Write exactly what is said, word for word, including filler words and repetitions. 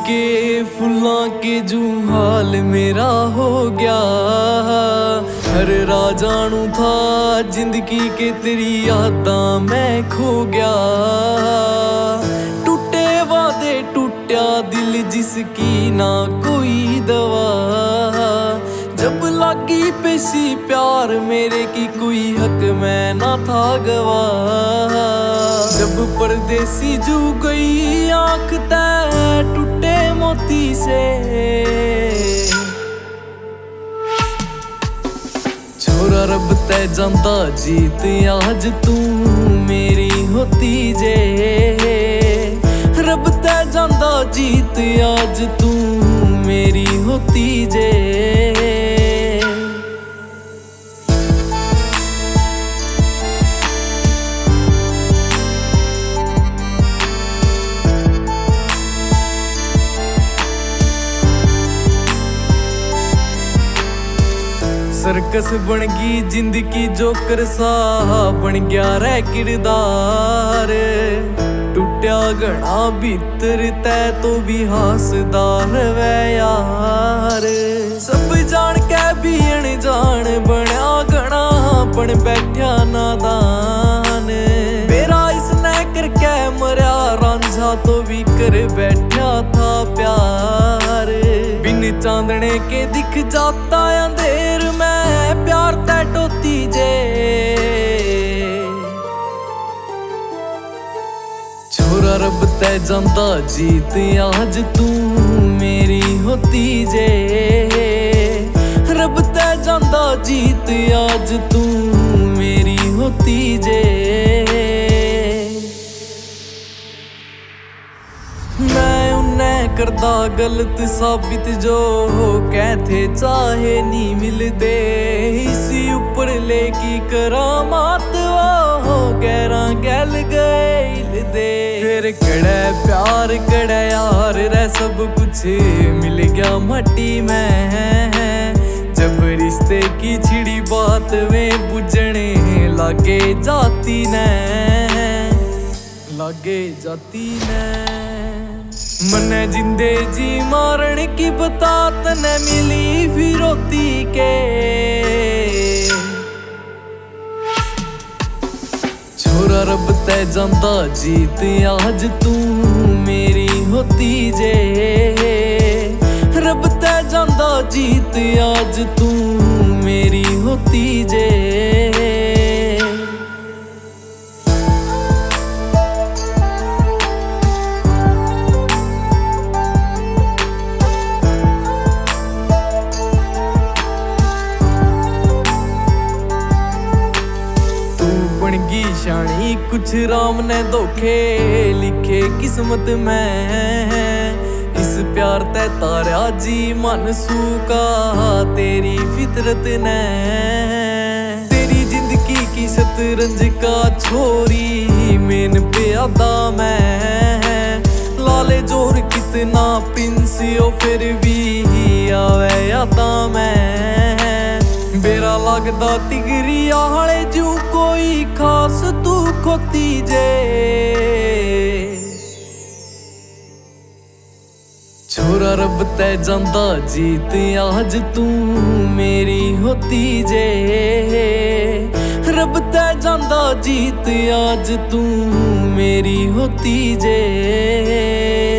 के फूलों के जू हाल मेरा हो गया। हर राजानू था जिंदगी के तेरी यादां मैं खो गया। टूटे वादे टूटा दिल जिसकी ना कोई दवा। जब लागी पेशी प्यार मेरे की कोई हक मैं ना था गवा। जब परदेसी जू गई आँख तै टूटे मोती से। छोरा रब तै जांदा जीत आज तू मेरी होती जे। रब तै जांदा जीत आज तू मेरी होती जे। सर्कस बन गई जिंदगी जोकर सा बन गया रे किरदार। टूटा घना भीतर तै तो भी हासदार वे यार। सब जान के भी अनजान बनया घना बन बैठा नादान। मेरा इसने करके मरिया रांझा तो भी कर बैठा था प्यार। बिन चांदने के दिख जाता अंधेर मैं प्यार तै टोती जे। छोरा रब तै जांदा जीत आज तू मेरी होती जे। रब तै जांदा जीत आज तू मेरी होती जे। मैं उन्हें करदा गलत साबित जो कहते चाहे नी मिलदे। इसी ऊपर लेकी करामात वो गैरा गैल गए दे। फिर कड़े प्यार कड़े यार रे सब कुछ मिल गया मट्टी में। जब रिश्ते की छिड़ी बात में बुझने लागे जाती ने लागे जाती ने। मने जिंदे जी मारन की बतात न मिली फिरौती के। छोरा रब तै जांदा जीत आज तू मेरी होती जे। रब तै जांदा जीत आज तू मेरी होती जे। बनगी शानी कुछ राम ने धोखे लिखे किस्मत में। इस प्यार तै तारा जी मन सूका तेरी फितरत ने। तेरी जिंदगी की शतरंज का छोरी मेन पे आदा मैं। लाले जोर कितना पिंसियो फिर भी आवे यादा मैं। बेरा लगदा तिगरी आले जू कोई खास तू खोती जे। छोरा रब तै जांदा जीत आज तू मेरी होती जे। रब तै जांदा जीत आज तू मेरी होती जे।